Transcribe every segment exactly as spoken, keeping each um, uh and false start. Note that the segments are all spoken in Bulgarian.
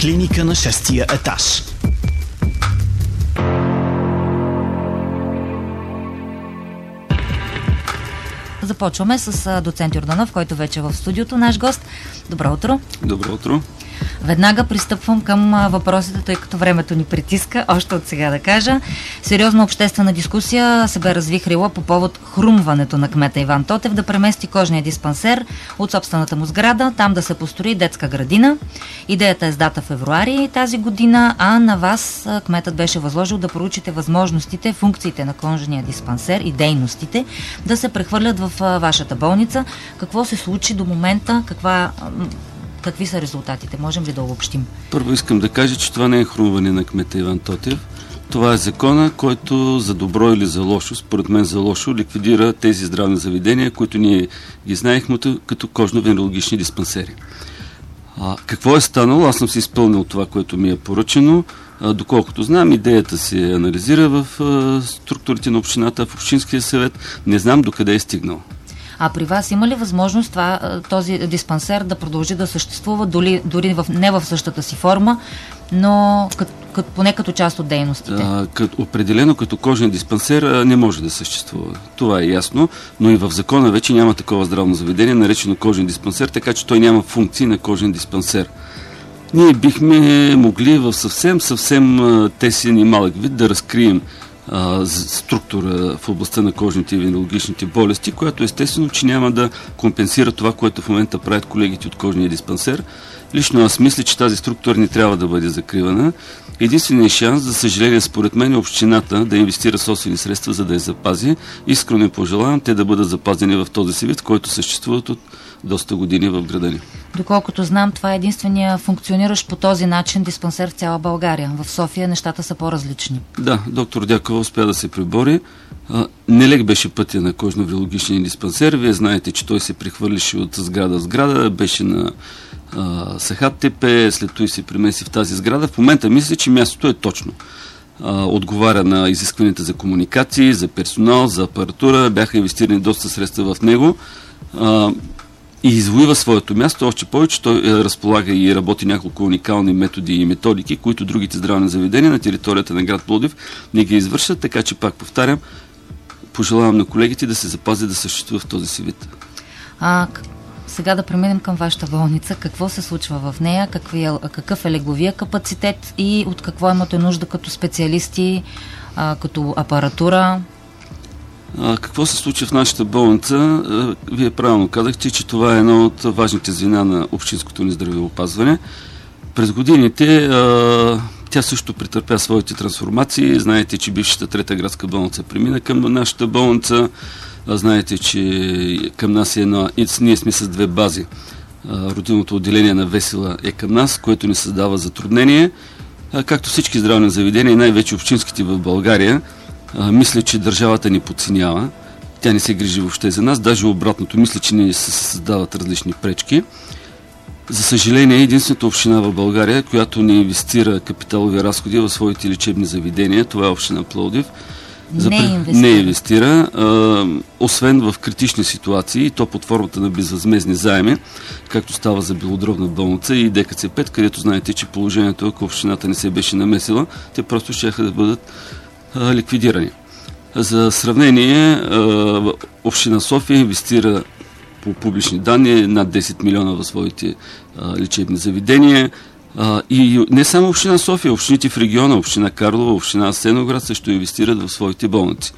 Клиника на шестия етаж. Започваме с доцент Йорданов, който вече е в студиото. Наш гост. Добро утро. Добро утро. Веднага пристъпвам към въпросите, тъй като времето ни притиска, още от сега да кажа. Сериозна обществена дискусия се бе развихрила по повод хрумването на кмета Иван Тотев да премести кожния диспансер от собствената му сграда, там да се построи детска градина. Идеята е с дата февруари тази година, а на вас кметът беше възложил да проучите възможностите, функциите на кожния диспансер и дейностите да се прехвърлят в вашата болница. Какво се случи до момента? Каква... Какви са резултатите? Можем ли да обобщим? Първо искам да кажа, че това не е хрумване на кмета Иван Тотев. Това е закона, който за добро или за лошо, според мен за лошо, ликвидира тези здравни заведения, които ние ги знаехме като кожно-венерологични диспансери. А, какво е станало? Аз съм си изпълнил това, което ми е поръчено. А, доколкото знам, идеята се анализира в а, структурите на общината, в общинския съвет. Не знам докъде е стигнал. А при вас има ли възможност това, този диспансер да продължи да съществува, дори, дори в, не в същата си форма, но кът, кът, поне като част от дейностите? А, кът, определено като кожен диспансер а, не може да съществува. Това е ясно, но и в закона вече няма такова здравно заведение, наречено кожен диспансер, така че той няма функции на кожен диспансер. Ние бихме могли в съвсем, съвсем тесен и малък вид да разкрием структура в областта на кожните и венерологичните болести, която естествено, че няма да компенсира това, което в момента правят колегите от кожния диспансер. Лично аз мисля, че тази структура не трябва да бъде закривана. Единственият шанс, за съжаление, според мен, е общината да инвестира собствени средства, за да я запази. Искрено пожелавам те да бъдат запазени в този си вид, който съществуват от доста години в града ни. Доколкото знам, това е единствения функциониращ по този начин диспансер в цяла България. В София нещата са по-различни. Да, доктор Дякова успя да се прибори. А, нелег беше пътя на кожно-венерологичния диспансер. Вие знаете, че той се прехвърлише от сграда в сграда, беше на а, Сахат ТП, след това се премеси в тази сграда. В момента мисля, че мястото е точно. А, отговаря на изискванията за комуникации, за персонал, за апаратура. Бяха инвестирани доста средства в него. А, и извоюва своето място, още повече той е, разполага и работи няколко уникални методи и методики, които другите здравни заведения на територията на град Пловдив не ги извършат, така че пак повтарям, пожелавам на колегите да се запази да съществува в този си вид. А, сега да преминем към вашата болница. Какво се случва в нея? Какви е, какъв е легловия капацитет и от какво имате нужда като специалисти, а, като апаратура? А, какво се случи в нашата болница? А, вие правилно казахте, че това е едно от важните звена на общинското ни здравеопазване. През годините а, тя също претърпя своите трансформации. Знаете, че бившата трета градска болница премина към нашата болница. А, знаете, че към нас е една... Ние сме с две бази. А, родилното отделение на Весела е към нас, което ни създава затруднение. А, както всички здравни заведения, най-вече общинските в България, А, мисля, че държавата ни подценява. Тя не се грижи въобще за нас. Даже обратното, мисля, че не се създават различни пречки. За съжаление, единствената община в България, която не инвестира капиталови разходи в своите лечебни заведения, това е община Пловдив. Не, За... инвестира. не инвестира. А, освен в критични ситуации, и то под формата на безвъзмездни заеми, както става за Белодробна болница и Д К Ц пет, където знаете, че положението, ако общината не се беше намесила, те просто щяха да бъдат ликвидирани. За сравнение, община София инвестира по публични данни над десет милиона в своите лечебни заведения. И не само община София, общините в региона, община Карлово, община Асеновград също инвестират в своите болници.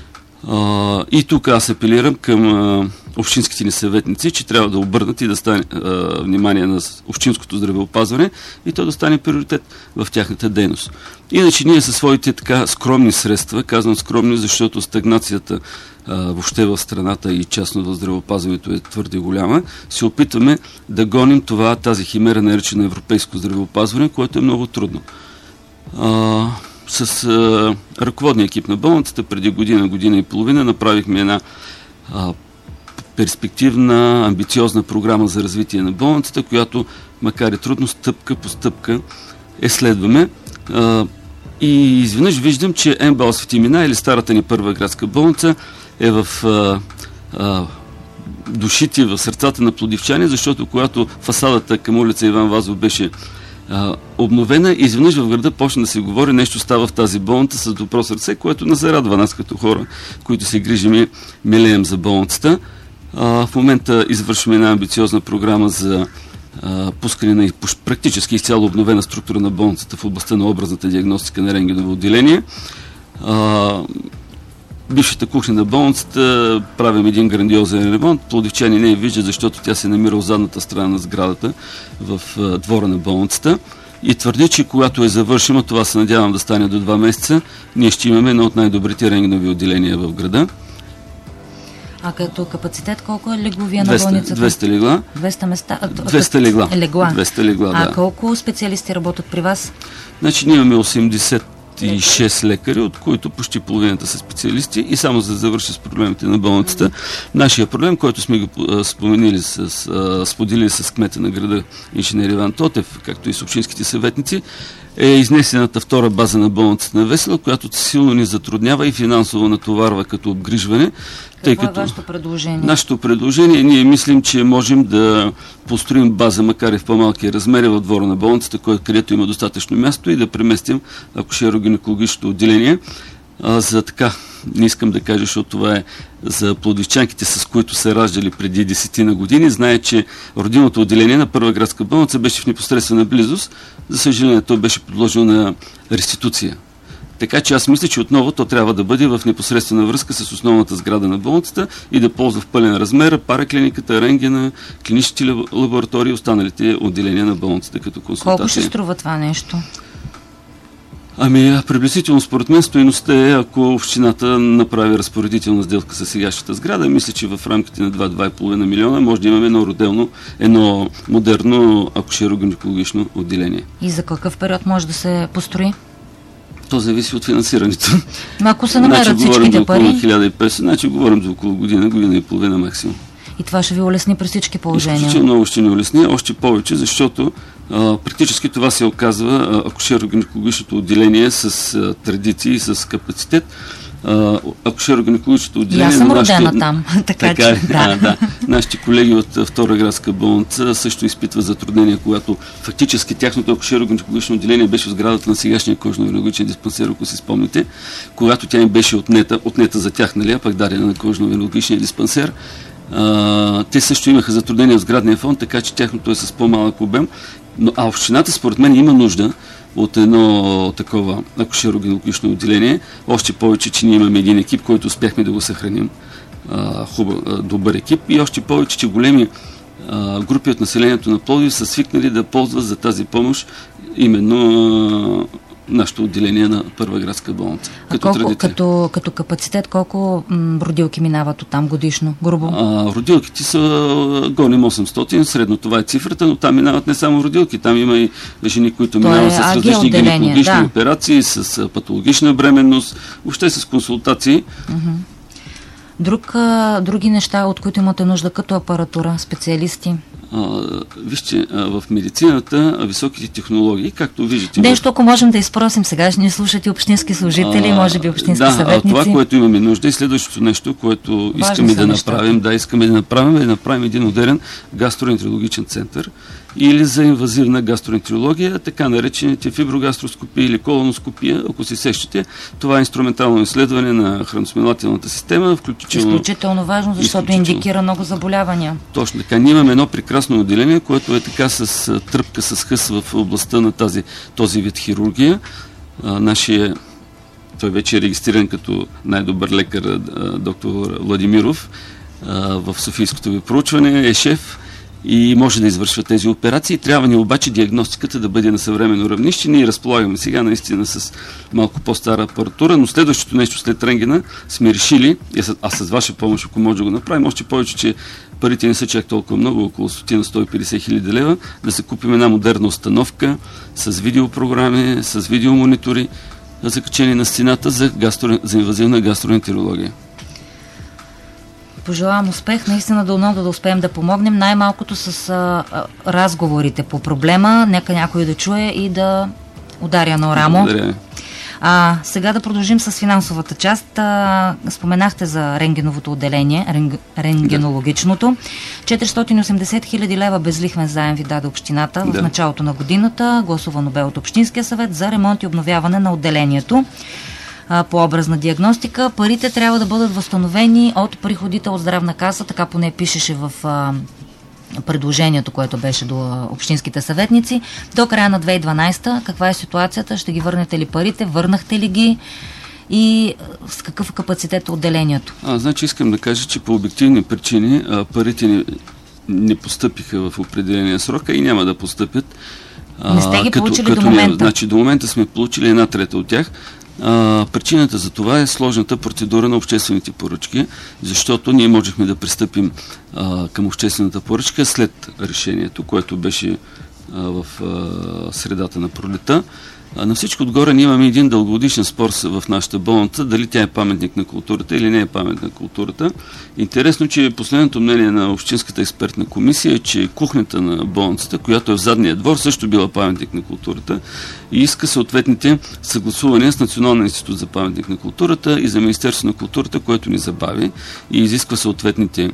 И тук аз апелирам към общинските ни съветници, че трябва да обърнат и да стане внимание на общинското здравеопазване и то да стане приоритет в тяхната дейност. Иначе ние със своите така скромни средства, казвам скромни, защото стагнацията а, въобще в страната и частно в здравеопазването е твърде голяма, се опитваме да гоним това, тази химера, наречена европейско здравеопазване, което е много трудно. А, с а, ръководния екип на болницата преди година, година и половина направихме една а, перспективна, амбициозна програма за развитие на болницата, която, макар и трудно, стъпка по стъпка е следваме. А, и изведнъж виждам, че МБАЛ Свети Мина или старата ни първа градска болница е в а, а, душите, в сърцата на пловдивчани, защото когато фасадата към улица Иван Вазов беше а, обновена и изведнъж в града почна да се говори, нещо става в тази болница с добро сърце, което не зарадва нас като хора, които се грижим и милеем за болницата. А, в момента извършваме една амбициозна програма за а, пускане на практически изцяло обновена структура на болницата в областта на образната диагностика на рентгеново отделение. А, бившата кухня на болницата правим един грандиозен ремонт. Пловдивчани не я виждат, защото тя се намира в задната страна на сградата в а, двора на болницата. И твърди, че когато е завършима, това се надявам да стане до два месеца, ние ще имаме едно от най-добрите рентгенови отделения в града. А като капацитет колко е легловия на двеста, болницата? двеста легла. двеста места? двеста легла. легла. двеста легла, а да. колко специалисти работят при вас? Значи ние имаме осемдесет и шест лекари, от които почти половината са специалисти, и само за да завърши с проблемите на болницата. Нашия проблем, който сме го споменили с, споделили с кмета на града инженер Иван Тотев, както и с общинските съветници, е изнесената втора база на болницата на Весела, която силно ни затруднява и финансово натоварва като обгрижване. Тъй Какво като е вашето предложение? Нашето предложение, ние мислим, че можем да построим база, макар и в по-малки размери, в двора на болницата, където има достатъчно място, и да преместим акушеро-гинекологичното отделение. А, за така, не искам да кажа, защото това е за пловдивчанките, с които са раждали преди десетина години. Знае, че родилното отделение на Първа градска болница беше в непосредствена близост. За съжаление, то беше подложено на реституция. Така че аз мисля, че отново то трябва да бъде в непосредствена връзка с основната сграда на болницата и да ползва в пълен размер параклиниката, рентгена, клиничните лаборатории и останалите отделения на болницата като консултация. Колко ще струва това нещо? Ами, приблизително според мен стойността е, ако общината направи разпоредителна сделка с сегашната сграда, мисля, че в рамките на два-два и половина милиона може да имаме едно роделно, едно модерно акушеро-гинекологично отделение. И за какъв период може да се построи? То зависи от финансирането. Но ако се намерят значи, всичките пари... Значи хиляда и петдесет, значи говорим за около година, година и половина максимум. И това ще ви улесни при всички положения? Изключително много ще ни улесни, още повече, защото а, практически това се оказва акушеро-гинекологичното отделение с а, традиции, с капацитет. Акушеро-гинекологичното отделение... Я съм на родена нашите... там, така, така че... Да. А, да. Нашите колеги от Втора градска болница също изпитват затруднения, когато фактически тяхното акушеро-гинекологично отделение беше в сградата на сегашния кожно-венерологичен диспансер, ако си спомните, когато тя им беше отнета, отнета за тях, нали, а пък дадена на кожно-венерологичния диспансер. А, те също имаха затруднения в сградния фонд, така че тяхното е с по-малък обем. Но, а общината, според мен, има нужда от едно такова акушеро-гинекологично отделение. Още повече, че ние имаме един екип, който успяхме да го съхраним. А, хубав, а, добър екип. И още повече, че големи а, групи от населението на Пловдив са свикнали да ползват за тази помощ именно а, нашето отделение на Първа градска болница. А като, колко, като, като капацитет, колко м, родилки минават оттам годишно, грубо? А, родилките са гоним осемстотин, средно това е цифрата, но там минават не само родилки, там има и жени, които То минават е с различни гинекологични да. операции, с патологична бременност, въобще с консултации. Uh-huh. Друг, а, други неща, от които имате нужда като апаратура, специалисти? А, вижте, а, в медицината а, високите технологии, както виждате... Нещо, в... ако можем да изпросим сега, ще ни слушат и общински служители, а, може би общински да, съветници. Да, това, което имаме нужда и следващото нещо, което Важни искаме да нещата. направим, да, искаме да направим, е да направим един модерен гастроентерологичен център или за инвазивна гастроентерология, така наречените фиброгастроскопия или колоноскопия, ако се сещате. Това е инструментално изследване на храносмилателната система, включително... Изключително важно, защото индикира много заболявания. Точно така. Ние имаме едно прекрасно отделение, което е така с тръпка с хъс в областта на тази, този вид хирургия. А, нашия, той вече е регистриран като най-добър лекар, а, доктор Владимиров, а, в Софийското ви проучване, е шеф и може да извършва тези операции. Трябва ни обаче диагностиката да бъде на съвременно равнище. Ние разполагаме сега наистина с малко по-стара апаратура, но следващото нещо след рентгена сме решили, а с ваша помощ, ако може да го направим, още повече, че парите не са чак толкова много, около сто на сто и петдесет хиляди лева, да се купим една модерна установка с видеопрограми, с видеомонитори, закачени на стената за, гастро, за инвазивна гастроентерология. Пожелавам успех, наистина дълно да успеем да помогнем, най-малкото с а, а, разговорите по проблема, нека някой да чуе и да ударя на рамо. Благодаря. А, сега да продължим с финансовата част. А, споменахте за рентгеновото отделение, ренг, рентгенологичното. четиристотин и осемдесет хиляди лева безлихвен заем ви даде общината в да. началото на годината. Гласувано бе от Общинския съвет за ремонт и обновяване на отделението а, по образна диагностика. Парите трябва да бъдат възстановени от приходите от здравна каса, така поне пишеше в а, предложението, което беше до общинските съветници. До края на две хиляди и дванадесета каква е ситуацията? Ще ги върнете ли парите? Върнахте ли ги? И с какъв капацитет е отделението? А, значи искам да кажа, че по обективни причини а, парите не, не постъпиха в определения срок, а и няма да постъпят. А, не сте ги като, получили като до момента? Не, значи до момента сме получили една трета от тях. А, причината за това е сложната процедура на обществените поръчки, защото ние можехме да пристъпим а, към обществената поръчка след решението, което беше а, в а, средата на пролета. А, на всичко отгоре ние имаме един дългогодишен спор в нашата болница, дали тя е паметник на културата или не е паметник на културата. Интересно, че последното мнение на Общинската експертна комисия е, че кухнята на болницата, която е в задния двор, също била паметник на културата и иска съответните съгласувания с Националния институт за паметник на културата и за Министерство на културата, което ни забави и изисква съответните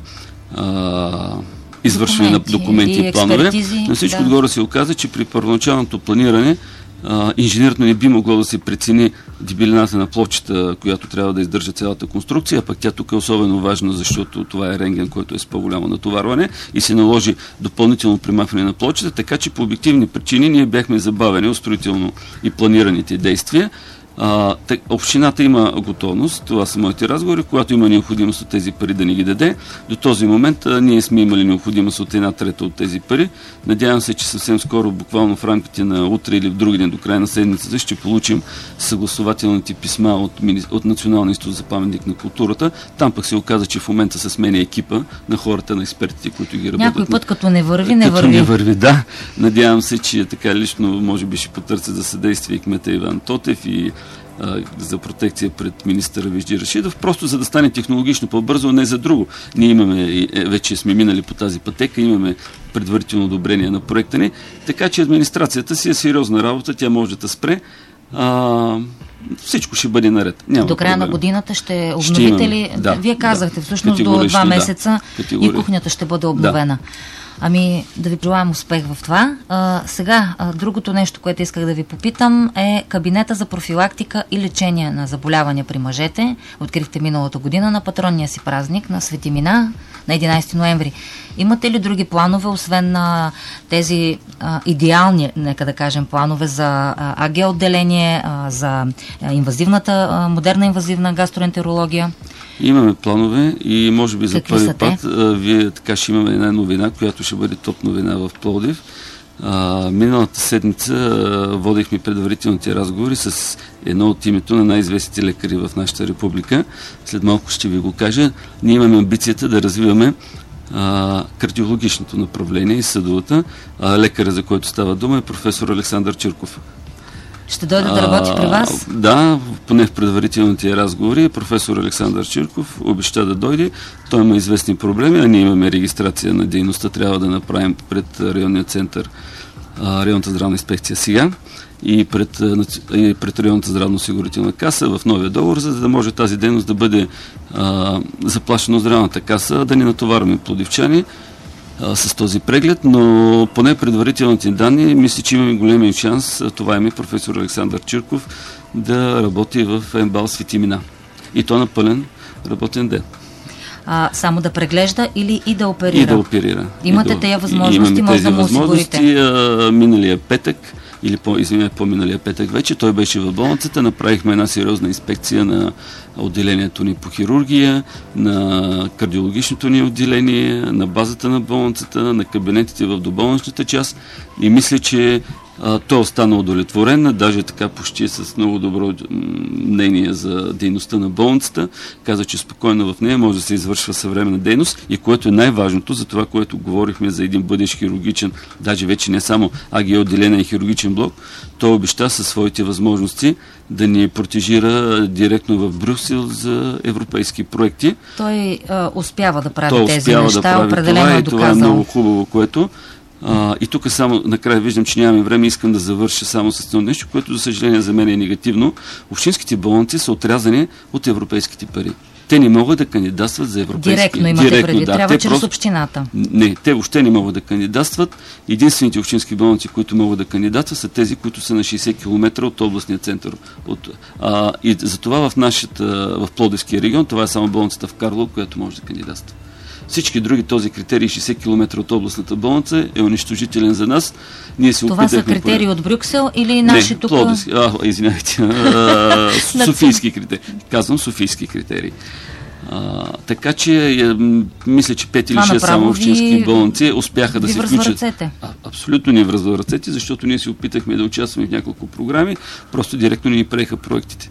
а, извършване на документи и, и планове. На всичко да. отгоре се оказа, че при първоначалното планиране Uh, инженерно не би могло да се прецени дебелината на плочата, която трябва да издържа цялата конструкция, а пък тя тук е особено важна, защото това е рентген, който е с по-голямо натоварване и се наложи допълнително примахване на плочата, така че по обективни причини ние бяхме забавени от строително и планираните действия. А, так, общината има готовност, това са моите разговори, когато има необходимост от тези пари да ни ги даде. До този момент а, ние сме имали необходимост от една трета от тези пари. Надявам се, че съвсем скоро, буквално в рамките на утре или в други ден до края на седмицата, ще получим съгласователните писма от, от Националния институт за паметник на културата. Там пък се оказа, че в момента се сменя екипа на хората, на експертите, които ги работят. Някой път като не върви, не като върви. не върви, да. Надявам се, че така лично може би ще потърся за съдействие и кмета Иван Тотев и за протекция пред министъра Вежди Рашидов, просто за да стане технологично по-бързо, не за друго. Ние имаме, вече сме минали по тази пътека, имаме предварително одобрение на проекта ни, така че администрацията си е сериозна работа, тя може да спре. А, всичко ще бъде наред. Няма до края проблем. на годината ще обновите ли? Да, Вие казахте, да, всъщност до два месеца да, и кухнята ще бъде обновена. Да. Ами, да ви желаем успех в това. А, сега, а, другото нещо, което исках да ви попитам е кабинета за профилактика и лечение на заболявания при мъжете. Открихте миналата година на патронния си празник на Свети Мина на единадесети ноември. Имате ли други планове, освен на тези а, идеални, нека да кажем, планове за а, АГ отделение, а, за а, инвазивната, а, модерна инвазивна гастроентерология? Имаме планове и може би за Какви първи път а, вие така ще имаме една новина, която ще бъде топ новина в Пловдив. А, миналата седмица а, водихме предварителните разговори с едно от името на най-известните лекари в нашата република. След малко ще ви го кажа. Ние имаме амбицията да развиваме а, кардиологичното направление и съдовата. А, лекаря, за който става дума, е професор Александър Чирков. Ще дойде да работи при вас? А, да, поне в предварителните разговори. Професор Александър Чирков обеща да дойде. Той има известни проблеми, а ние имаме регистрация на дейността. Трябва да направим пред районния център, районната здравна инспекция сега и пред, и пред районната здравноосигурителна каса в новия договор, за да може тази дейност да бъде а, заплащана от здравната каса, да не натоварваме пловдивчани с този преглед, но поне предварителните данни, мисля, че имаме големия шанс, това е професор Александър Чирков, да работи в МБАЛ Свети Мина. И то на пълен работен ден. А, само да преглежда или и да оперира? И да оперира. Имате да, тези възможности, може да му осигурите? А, миналия петък, или по, извиня, по-миналия петък вече, той беше в болницата, направихме една сериозна инспекция на отделението ни по хирургия, на кардиологичното ни отделение, на базата на болницата, на кабинетите в доболничната част и мисля, че а, той остана удовлетворен, даже така почти с много добро мнение за дейността на болницата. Каза, че спокойно в нея може да се извършва съвременна дейност и което е най-важното за това, което говорихме за един бъдещ хирургичен, даже вече не само АГ отделение и хирургичен блок, той обеща със своите възможности да ни протежира директно в Брюксел за европейски проекти. Той а, успява да прави той тези неща, да прави определено това, е доказал. И това е много хубаво, което А, и тук само накрая виждам, че нямаме време, искам да завърша само с това нещо, което за съжаление за мен е негативно. Общинските болници са отрязани от европейските пари. Те не могат да кандидатстват за европейски. Директно имате Директно, преди, да. трябва те чрез просто... общината. Не, те въобще не могат да кандидатстват. Единствените общински болници, които могат да кандидатстват, са тези, които са на шейсет километра от областния център. От, а, и затова в нашата, в Пловдивския регион, това е само болницата в Карлово, която може да кандидатства. Всички други, този критерий шейсет километра от областната болница е унищожителен за нас. Ние се Това са критерии по... от Брюксел или наши не, тук? Пловдивски, а, извинявайте, софийски критерии. Казвам софийски критерии. А, така че е, мисля, че пет или шест само общински болници успяха да се включат. А, абсолютно ни връзва ръцете, защото ние се опитахме да участваме в няколко програми, просто директно ни приеха проектите.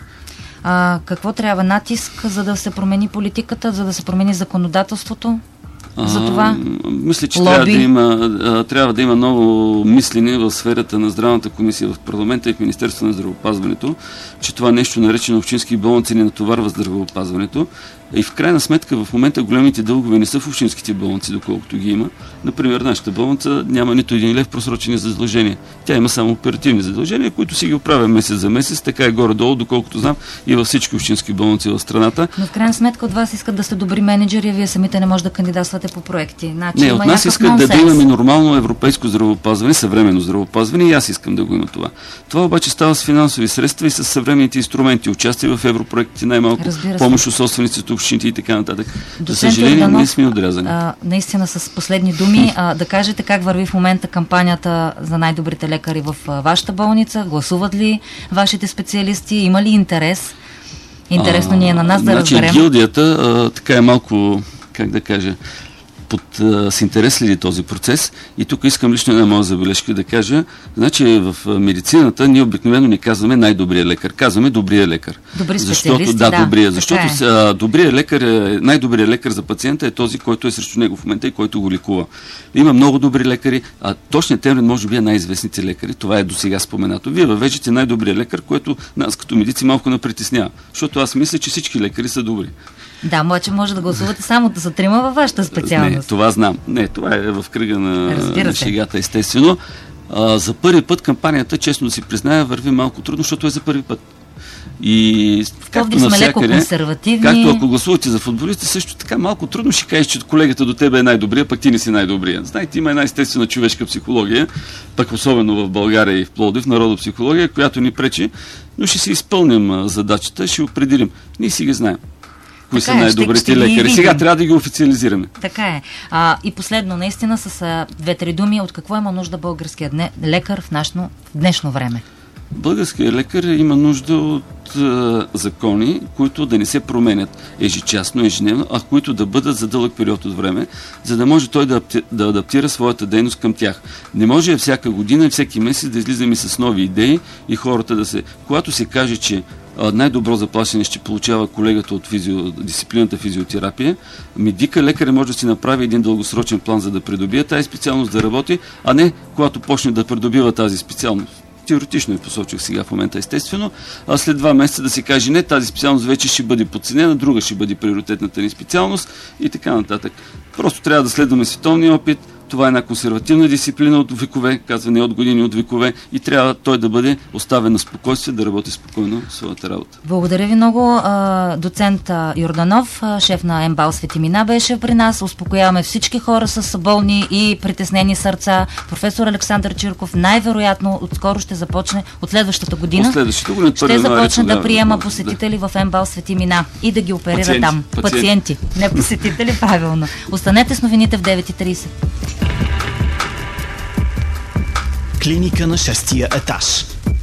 А, какво трябва? Натиск, за да се промени политиката, за да се промени законодателството? За това? А, мисля, че трябва да, има, а, трябва да има ново мислене в сферата на здравната комисия в парламента и в Министерството на здравеопазването, че това нещо наречено общински болници не натоварва здравеопазването. И в крайна сметка в момента големите дългове не са в общинските болници, доколкото ги има. Например, нашата болница няма нито един лев просрочени задължения. Тя има само оперативни задължения, които си ги оправя месец за месец, така е горе-долу, доколкото знам, и във всички общински болници в страната. Но в крайна сметка от вас искат да сте добри менеджери, а вие самите не може да кандидатствате по проекти. Значи, не, от нас искат да, да имаме нормално европейско здравеопазване, съвременно здравеопазване, и аз искам да го има това. Това обаче става с финансови средства и с съвременните инструменти. Участие в европроектите, най-малко помощ от собствениците, общините и така нататък. За съжаление, Йорданов, ние сме отрязани. А, наистина с последни думи, а, да кажете как върви в момента кампанията за най-добрите лекари в а, вашата болница? Гласуват ли вашите специалисти? Има ли интерес? Интересно а, ни е на нас да значи, разберем. Гилдията а, така е малко, как да кажа, под, а, с интерес следи този процес. И тук искам лично една моя забележка да кажа. Значи в а, медицината ние обикновено не казваме най-добрия лекар, казваме добрия лекар. Добри защото, да, да, добрия, защото е. а, добрия лекар, е, най-добрият лекар за пациента е този, който е срещу него в момента и който го лекува. Има много добри лекари, а точният термин може би е най-известните лекари. Това е до сега споменато. Вие въвеждате най-добрия лекар, което нас като медици малко напритеснява. Защото аз мисля, че всички лекари са добри. Да, обаче може да гласувате само за трима във вашата специалност. Не, това знам. Не, това е в кръга на, на шегата, естествено. А, за първи път кампанията, честно да си призная, върви малко трудно, защото е за първи път. И както навсякъде, както ако гласувате за футболисти, също така малко трудно ще кажеш, че колегата до тебе е най-добрия, пък ти не си най-добрия. Знаете, има една естествена човешка психология, пък особено в България и в Пловдив, народопсихология, която ни пречи, но ще си изпълним задачата, ще определим. Ние си ги знаем. Кои така са най-добрите е, лекари. Сега трябва да ги официализираме. Така е. А, и последно, наистина, с две-три думи, от какво има нужда българският лекар в, нашно, в днешно време? Българският лекар има нужда от а, закони, които да не се променят ежечасно, ежедневно, а които да бъдат за дълъг период от време, за да може той да, да адаптира своята дейност към тях. Не може всяка година и всеки месец да излизаме с нови идеи и хората да се... Когато се каже, че най-добро заплащане ще получава колегата от физио, дисциплината физиотерапия, ми вика, лекаря може да си направи един дългосрочен план, за да придобие тази специалност да работи, а не когато почне да придобива тази специалност. Теоретично я посочих сега в момента, естествено, а след два месеца да се каже, не, тази специалност вече ще бъде подценена, друга ще бъде приоритетната ни специалност и така нататък. Просто трябва да следваме световния опит. Това е една консервативна дисциплина от векове, казва не от години, от векове, и трябва той да бъде оставен на спокойствие, да работи спокойно в своята работа. Благодаря ви много. Доцент Йорданов, шеф на МБАЛ Свети Мина, беше при нас. Успокояваме всички хора с болни и притеснени сърца. Професор Александър Чирков най-вероятно отскоро ще започне от следващата година. От следващата година ще започне да, да приема посетители да. в МБАЛ Свети Мина и да ги оперира пациенти, там. Пациенти. Пациенти, не посетители, правилно. Останете с новините в девет и трийсет. Клиника на шестия етаж.